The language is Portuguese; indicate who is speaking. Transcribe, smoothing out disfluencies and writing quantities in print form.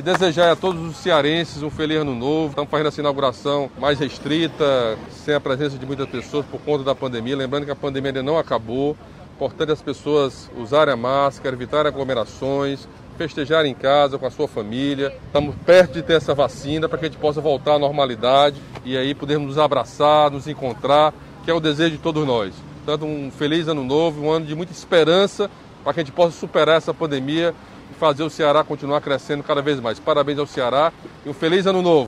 Speaker 1: desejar a todos os cearenses um feliz ano novo. Estamos fazendo essa inauguração mais restrita, sem a presença de muitas pessoas por conta da pandemia. Lembrando que a pandemia ainda não acabou. Importante as pessoas usarem a máscara, evitarem aglomerações, festejar em casa com a sua família. Estamos perto de ter essa vacina para que a gente possa voltar à normalidade e aí podermos nos abraçar, nos encontrar, que é o desejo de todos nós. Portanto, um feliz ano novo, um ano de muita esperança para que a gente possa superar essa pandemia e fazer o Ceará continuar crescendo cada vez mais. Parabéns ao Ceará e um feliz ano novo.